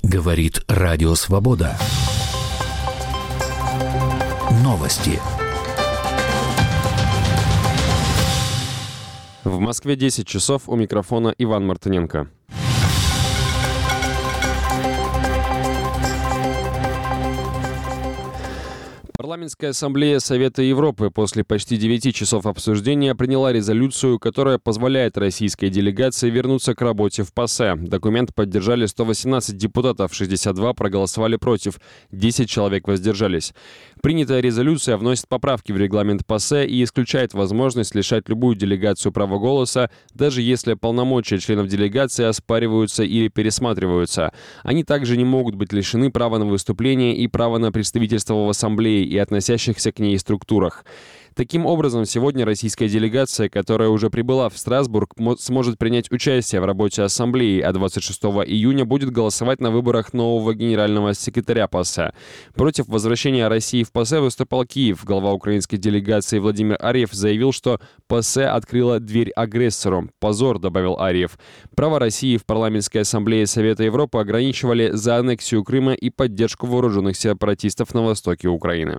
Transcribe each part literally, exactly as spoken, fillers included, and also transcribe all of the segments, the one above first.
Говорит Радио Свобода. Новости. В Москве десять часов, у микрофона Иван Мартыненко. Парламентская ассамблея Совета Европы после почти девяти часов обсуждения приняла резолюцию, которая позволяет российской делегации вернуться к работе в ПАСЕ. Документ поддержали сто восемнадцать депутатов, шестьдесят два проголосовали против, десять человек воздержались. Принятая резолюция вносит поправки в регламент ПАСЕ и исключает возможность лишать любую делегацию права голоса, даже если полномочия членов делегации оспариваются или пересматриваются. Они также не могут быть лишены права на выступление и права на представительство в ассамблее и относящихся к ней структурах. Таким образом, сегодня российская делегация, которая уже прибыла в Страсбург, сможет принять участие в работе Ассамблеи, а двадцать шестого июня будет голосовать на выборах нового генерального секретаря ПАСЕ. Против возвращения России в ПАСЕ выступал Киев. Глава украинской делегации Владимир Арьев заявил, что ПАСЕ открыла дверь агрессору. «Позор», — добавил Арьев. Право России в Парламентской ассамблее Совета Европы ограничивали за аннексию Крыма и поддержку вооруженных сепаратистов на востоке Украины.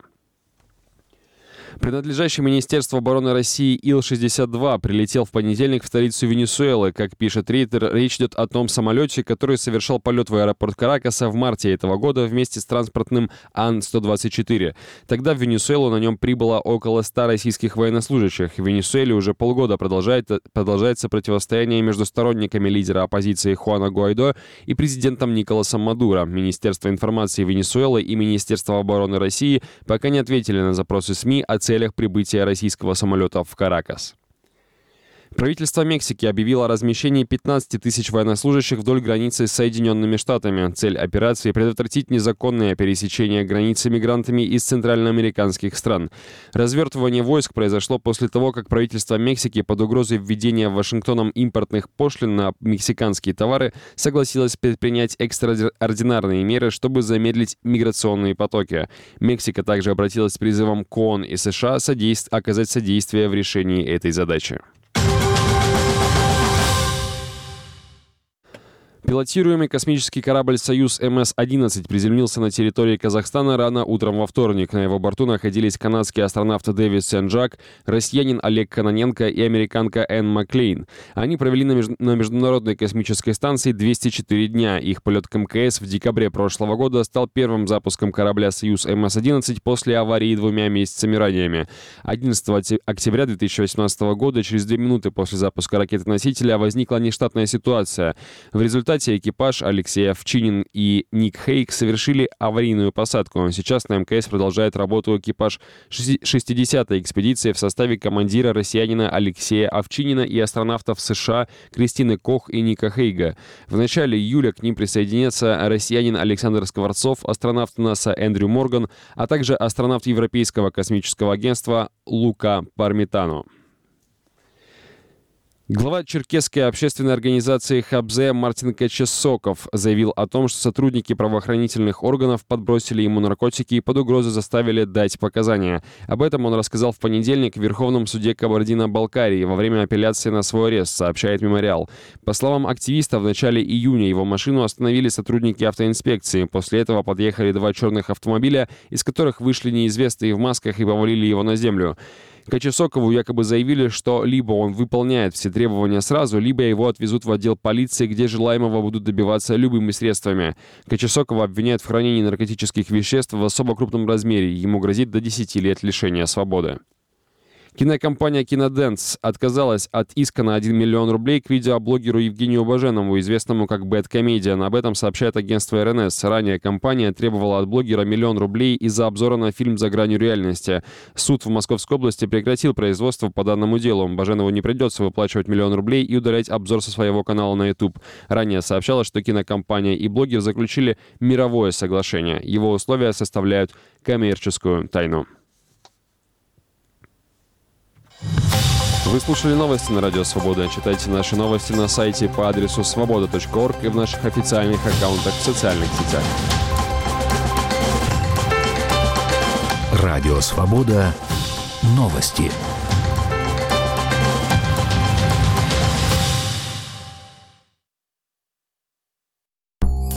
Принадлежащий Министерству обороны России Ил шестьдесят два прилетел в понедельник в столицу Венесуэлы. Как пишет Рейтер, речь идет о том самолете, который совершал полет в аэропорт Каракаса в марте этого года вместе с транспортным Ан сто двадцать четыре. Тогда в Венесуэлу на нем прибыло около ста российских военнослужащих. В Венесуэле уже полгода продолжает, продолжается противостояние между сторонниками лидера оппозиции Хуана Гуайдо и президентом Николасом Мадуро. Министерство информации Венесуэлы и Министерство обороны России пока не ответили на запросы СМИ о целях прибытия российского самолета в Каракас. Правительство Мексики объявило о размещении пятнадцати тысяч военнослужащих вдоль границы с Соединенными Штатами. Цель операции – предотвратить незаконное пересечение границы мигрантами из центральноамериканских стран. Развертывание войск произошло после того, как правительство Мексики под угрозой введения Вашингтоном импортных пошлин на мексиканские товары согласилось предпринять экстраординарные меры, чтобы замедлить миграционные потоки. Мексика также обратилась с призывом к ООН и США содейств... оказать содействие в решении этой задачи. Пилотируемый космический корабль «Союз эм эс одиннадцать» приземлился на территории Казахстана рано утром во вторник. На его борту находились канадский астронавт Дэвид Сен-Жак, россиянин Олег Кононенко и американка Энн Маклейн. Они провели на, меж... на Международной космической станции двести четыре дня. Их полет к эм ка эс в декабре прошлого года стал первым запуском корабля «Союз эм эс одиннадцать» после аварии двумя месяцами ранее. одиннадцатого октября две тысячи восемнадцатого года, через две минуты после запуска ракеты-носителя, возникла нештатная ситуация. В результате экипаж Алексей Овчинин и Ник Хейк совершили аварийную посадку. Сейчас на эм ка эс продолжает работу экипаж шестидесятой экспедиции в составе командира россиянина Алексея Овчинина и астронавтов США Кристины Кох и Ника Хейга. В начале июля к ним присоединятся россиянин Александр Скворцов, астронавт НАСА Эндрю Морган, а также астронавт Европейского космического агентства Лука Пармитано. Глава черкесской общественной организации «Хабзе» Мартин Качесоков заявил о том, что сотрудники правоохранительных органов подбросили ему наркотики и под угрозой заставили дать показания. Об этом он рассказал в понедельник в Верховном суде Кабардино-Балкарии во время апелляции на свой арест, сообщает «Мемориал». По словам активиста, в начале июня его машину остановили сотрудники автоинспекции. После этого подъехали два черных автомобиля, из которых вышли неизвестные в масках и повалили его на землю. Качесокову якобы заявили, что либо он выполняет все требования сразу, либо его отвезут в отдел полиции, где желаемого будут добиваться любыми средствами. Качесокова обвиняют в хранении наркотических веществ в особо крупном размере. Ему грозит до десяти лет лишения свободы. Кинокомпания «Киноденс» отказалась от иска на один миллион рублей к видеоблогеру Евгению Баженову, известному как Бэдкомедиан. Об этом сообщает агентство эр эн эс. Ранее компания требовала от блогера миллион рублей из-за обзора на фильм «За гранью реальности». Суд в Московской области прекратил производство по данному делу. Баженову не придется выплачивать миллион рублей и удалять обзор со своего канала на YouTube. Ранее сообщалось, что кинокомпания и блогер заключили мировое соглашение. Его условия составляют коммерческую тайну. Вы слушали новости на Радио Свобода. Читайте наши новости на сайте по адресу свобода точка орг и в наших официальных аккаунтах в социальных сетях. Радио Свобода. Новости.